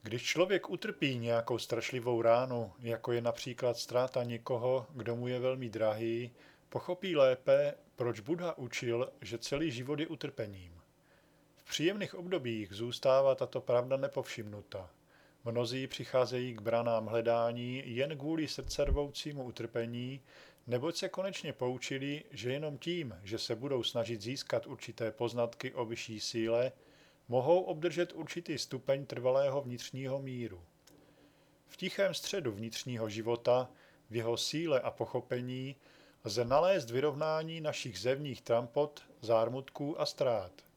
Když člověk utrpí nějakou strašlivou ránu, jako je například ztráta někoho, kdo mu je velmi drahý, pochopí lépe, proč Buddha učil, že celý život je utrpením. V příjemných obdobích zůstává tato pravda nepovšimnuta. Mnozí přicházejí k branám hledání jen kvůli srdcervoucímu utrpení, neboť se konečně poučili, že jenom tím, že se budou snažit získat určité poznatky o vyšší síle, mohou obdržet určitý stupeň trvalého vnitřního míru. V tichém středu vnitřního života, v jeho síle a pochopení, lze nalézt vyrovnání našich zevních trampot, zármutků a ztrát.